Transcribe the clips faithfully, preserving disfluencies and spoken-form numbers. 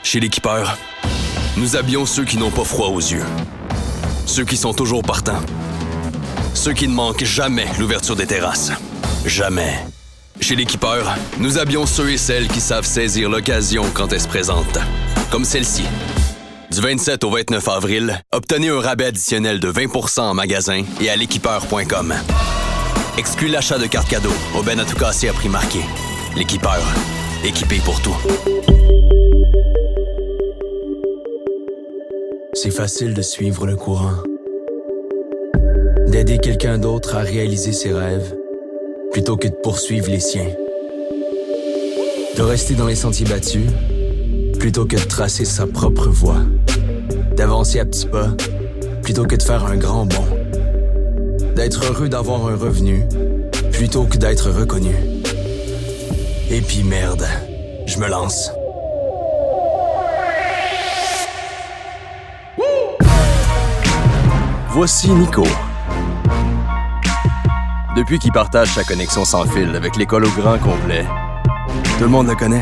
Chez l'Équipeur, nous habillons ceux qui n'ont pas froid aux yeux. Ceux qui sont toujours partants. Ceux qui ne manquent jamais l'ouverture des terrasses. Jamais. Chez l'Équipeur, nous habillons ceux et celles qui savent saisir l'occasion quand elle se présente. Comme celle-ci. Du vingt-sept au vingt-neuf avril, obtenez un rabais additionnel de vingt pour cent en magasin et à l'équipeur point com. Exclut l'achat de cartes cadeaux au ben à tout casser à prix marqué. L'Équipeur. Équipé pour tout. C'est facile de suivre le courant. D'aider quelqu'un d'autre à réaliser ses rêves, plutôt que de poursuivre les siens. De rester dans les sentiers battus, plutôt que de tracer sa propre voie. D'avancer à petits pas, plutôt que de faire un grand bond. D'être heureux d'avoir un revenu, plutôt que d'être reconnu. Et puis merde, je me lance. Voici Nico. Depuis qu'il partage sa connexion sans fil avec l'école au grand complet, tout le monde le connaît.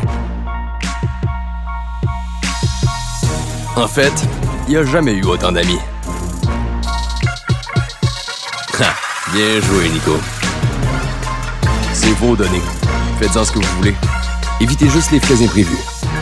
En fait, il a jamais eu autant d'amis. Ha! Bien joué, Nico. C'est vos données. Faites-en ce que vous voulez. Évitez juste les frais imprévus.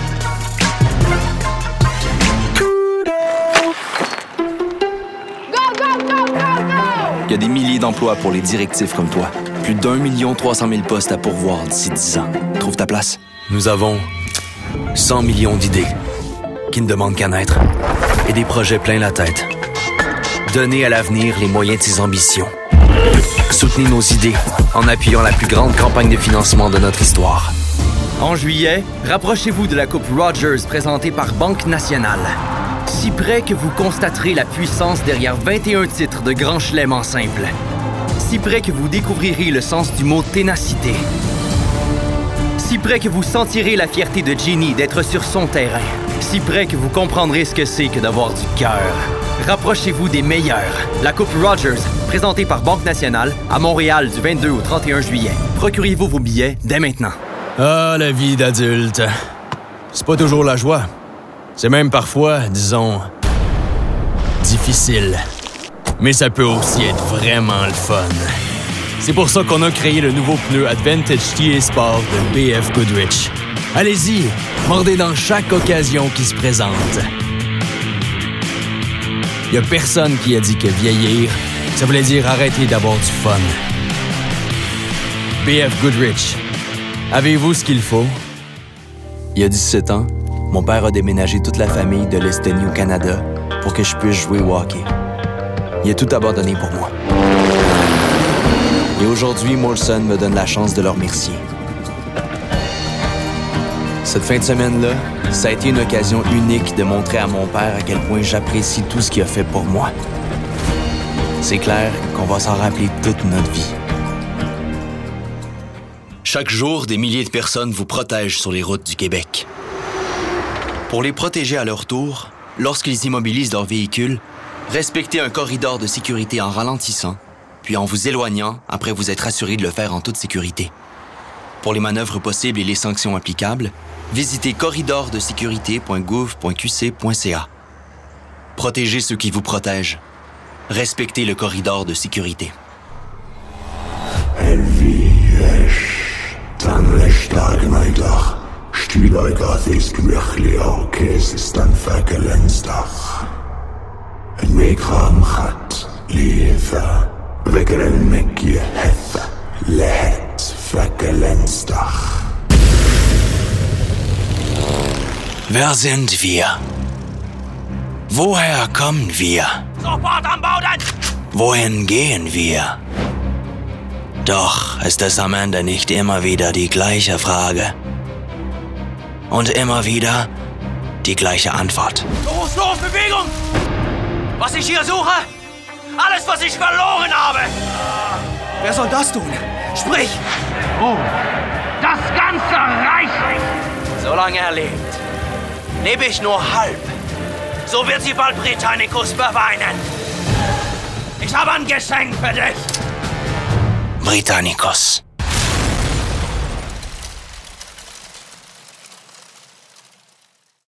Il y a des milliers d'emplois pour les directifs comme toi. Plus d'un million trois cent mille postes à pourvoir d'ici dix ans. Trouve ta place. Nous avons cent millions d'idées qui ne demandent qu'à naître et des projets plein la tête. Donnez à l'avenir les moyens de ses ambitions. Soutenez nos idées en appuyant la plus grande campagne de financement de notre histoire. En juillet, rapprochez-vous de la Coupe Rogers présentée par Banque Nationale. Si près que vous constaterez la puissance derrière vingt et un titres de Grand Chelem en simple. Si près que vous découvrirez le sens du mot ténacité. Si près que vous sentirez la fierté de Ginny d'être sur son terrain. Si près que vous comprendrez ce que c'est que d'avoir du cœur. Rapprochez-vous des meilleurs. La Coupe Rogers, présentée par Banque Nationale, à Montréal du vingt-deux au trente et un juillet. Procurez-vous vos billets dès maintenant. Ah, la vie d'adulte. C'est pas toujours la joie. C'est même parfois, disons, difficile. Mais ça peut aussi être vraiment le fun. C'est pour ça qu'on a créé le nouveau pneu Advantage T A Sport de B F Goodrich. Allez-y, mordez dans chaque occasion qui se présente. Y a personne qui a dit que vieillir, ça voulait dire arrêter d'avoir du fun. B F Goodrich, avez-vous ce qu'il faut? Il y a dix-sept ans, mon père a déménagé toute la famille de l'Estonie au Canada pour que je puisse jouer au hockey. Il a tout abandonné pour moi. Et aujourd'hui, Molson me donne la chance de le remercier. Cette fin de semaine-là, ça a été une occasion unique de montrer à mon père à quel point j'apprécie tout ce qu'il a fait pour moi. C'est clair qu'on va s'en rappeler toute notre vie. Chaque jour, des milliers de personnes vous protègent sur les routes du Québec. Pour les protéger à leur tour, lorsqu'ils immobilisent leur véhicule, respectez un corridor de sécurité en ralentissant, puis en vous éloignant après vous être assuré de le faire en toute sécurité. Pour les manœuvres possibles et les sanctions applicables, visitez corridor de sécurité point gouv point q c point c a. Protégez ceux qui vous protègent. Respectez le corridor de sécurité. Wer sind wir? Woher kommen wir? Sofort am Boden! Wohin gehen wir? Doch ist es am Ende nicht immer wieder die gleiche Frage. Und immer wieder die gleiche Antwort. Los, los, Bewegung! Was ich hier suche? Alles, was ich verloren habe! Wer soll das tun? Sprich! Oh, das ganze Reich! Solange er lebt, lebe ich nur halb. So wird sie bald Britannicus beweinen. Ich habe ein Geschenk für dich. Britannicus.